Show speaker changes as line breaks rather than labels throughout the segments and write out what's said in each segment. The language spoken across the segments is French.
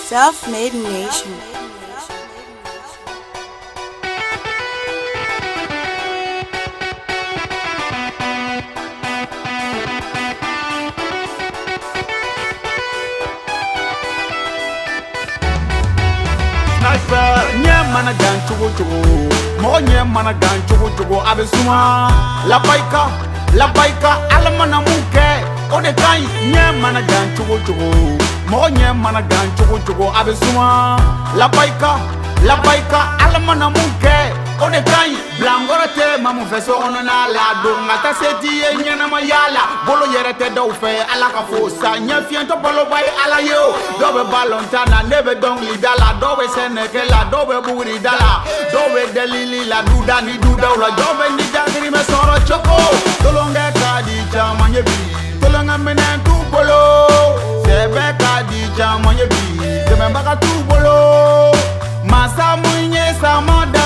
Self-Made Nation.
Mana gan chugu chugu mo nye mana gan chugu chugu abesuma la baika alamana muke one kai nye mana gan chugu chugu mo nye mana gan chugu chugu abesuma la baika alamana muke one kai blangora te mamu feso onona la do ngata seti nyana mayala bolo yerete do fe ala ka fosa nya fiento bolo bay ala yo do be balontana nebe dongli dala do be seneke la do be buri dala do be delili la duda ni duda la do be ni jangri me soro choko tolonge ka di chama nyebi tolonga menen tu bolo sebe ka di chama nyebi keme mbaka tu bolo masa munye samada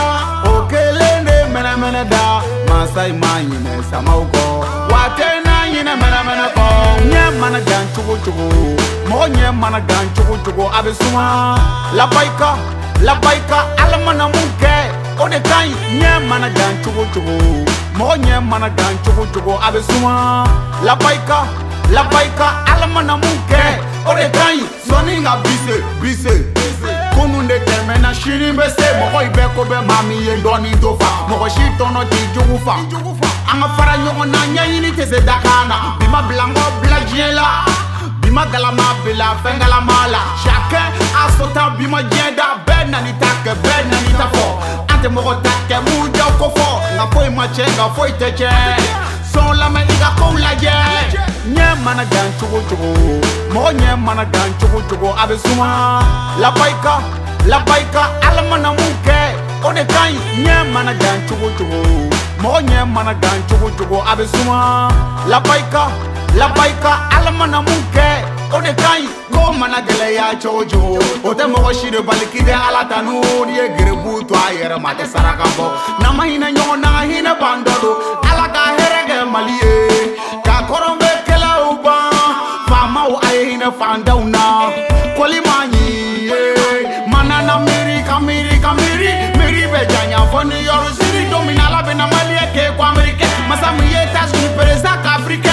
mena da masai manyine samauko watena nyine mena ko nye mana gan chugu chugu mo nye mana gan chugu chugu abesuma la baika alamana muke one kai nye mana gan chugu chugu mo nye mana gan chugu chugu abesuma la baika alamana muke one kai soninga bise kununde temena shiri mbese moko ibeko be mami ye doni dofa moko shitono ti jugufa anga fara nyongo na nyayini tese dakana bima blango blagiela bima galama bila fengala mala chacun a son temps bima jenda bena ni take bena ni tafo ante moko take muja kofo na foi machenga foi teche son la me iga koula je nye mana gan chugu chugu mo nye mana gan chugu chugu abesuma la baika alamana muke one kai nye mana gan chugu chugu mo nye mana gan chugu chugu abesuma la baika alamana muke one kai ko mana gele ya chojo ote mo shire balikide ala tanu ye grebu to ayere mate sarakambo na mahina nyona hina bandodo ala ka herege malie ka korombe kela uba fama o ayina fandauna kolimani manana miri bejanya foni yoru siri domina la bena malie ke kwa amerike masamu yetas ni peresa ka afrique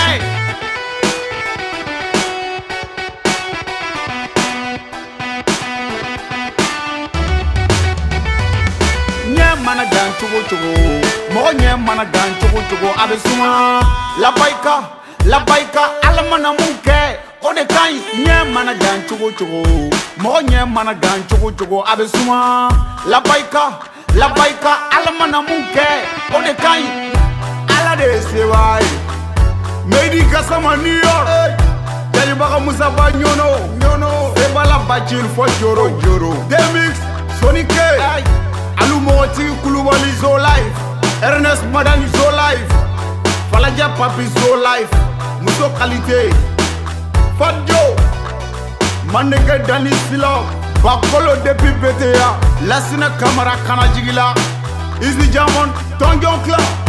mana gan chugu chugu mo nye mana gan chugu chugu abesuma la baika alamana muke one kai nye mana gan chugu chugu mo nye mana gan chugu chugu abesuma la baika alamana muke one kai ala de sewai medi kasama New York dali baka musa ba nyono e bala bajil fo joro demix sonike Alumoti Kulubali Zo Life Ernest Madani Zo Life Falaja Papi Zo Life Muso Qualité Fadjo Maneke Dani Silo Bakolo Depi BTA Lasina Kamara Kanajigila Izzy Jamon Tonjon Club